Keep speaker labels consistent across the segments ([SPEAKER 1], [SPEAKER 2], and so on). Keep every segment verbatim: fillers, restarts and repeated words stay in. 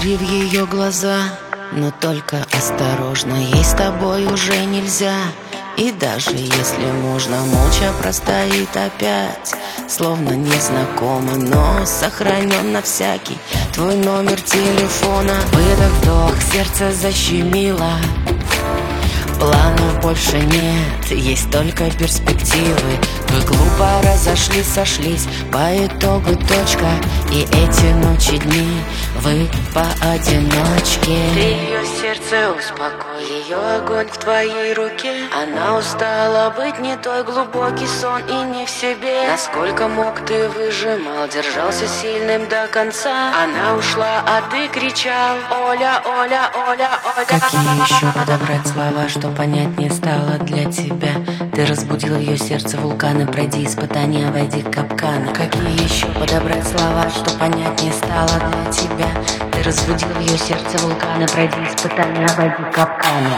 [SPEAKER 1] Посмотри в ее глаза, но только осторожно, ей с тобой уже нельзя. И даже если можно, молча простоит опять, словно незнакомо, но сохранен на всякий твой номер телефона. Выдох-вдох, сердце защемило. Планов больше нет, есть только перспективы. Вы глупо разошлись, сошлись, по итогу точка. И эти ночи, дни, вы поодиночке. Ты ее сердце успокой, ее огонь в твоей руке. Она устала быть не той, глубокий сон и не в себе. Насколько мог, ты выжимал, держался сильным до конца. Она ушла, а ты кричал: Оля, Оля, Оля, Оля. Какие еще подобрать слова, что понять не стало для тебя? Ты разбудил ее сердце вулкана, пройди испытания, войди в капканы. Какие еще подобрать слова, что понять не стало для тебя? Ты разбудил ее сердце вулкана, пройди испытания, войди в капканы.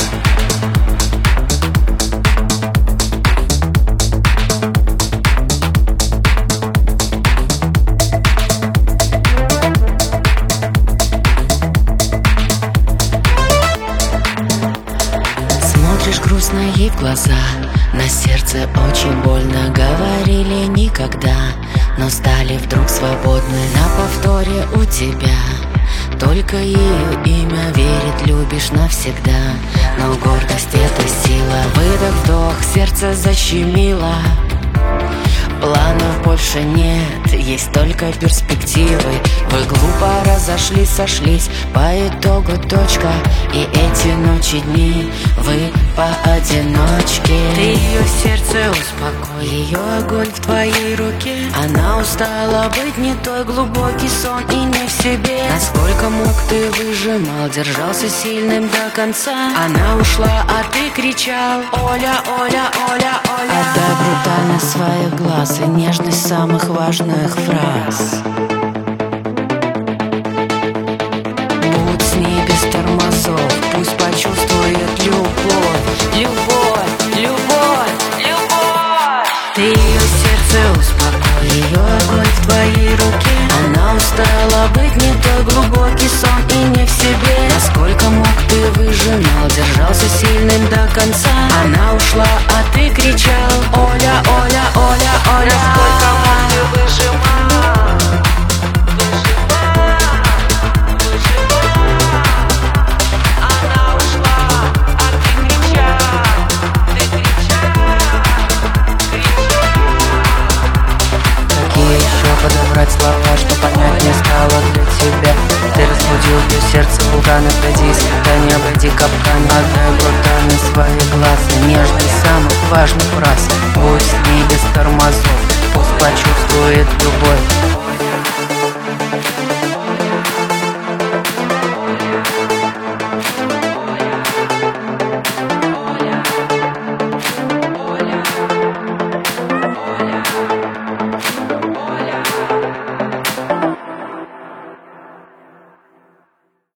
[SPEAKER 1] Смотришь грустно ей в глаза, на сердце очень больно. Говорили никогда, но стали вдруг свободны. На повторе у тебя только ее имя, верит, любишь навсегда. Но гордость — это сила. Выдох-вдох, сердце защемило. Планов больше нет, есть только перспективы. Вы глупо разошлись, сошлись, по итогу точка. И эти ночи, дни, вы поодиночке. Ты ее сердце успокой, ее огонь в твоей руке. Она устала быть не той, глубокий сон и не в себе. Насколько мог, ты выжимал, держался сильным до конца. Она ушла, а ты кричал: Оля, Оля, Оля, Оля. Отдай брутальность своих глаз и нежность самых важных фраз. Будь с ней без тормозов, пусть почувствует любовь, любовь, любовь, любовь. Ты ее сердце успокой, ее огонь в твоей руке. Она устала быть не той, глубокий сон и не в себе. Насколько мог, ты выжимал, держался сильным до конца. Она ушла, а ты кричал: Оля, Оля, Оля, Оля.
[SPEAKER 2] Насколько мог, ты выжимал, выжимал, выжимал. Она ушла, а ты кричал, ты кричал, кричал.
[SPEAKER 1] Какие еще подобрать слова, что понять не стало для тебя? Ты разбудил ее сердце вулкана, пройди испытания, обойди капкан. Отдай брутальность своих глаз и нежность самых важных фраз. Будь с ней без тормозов,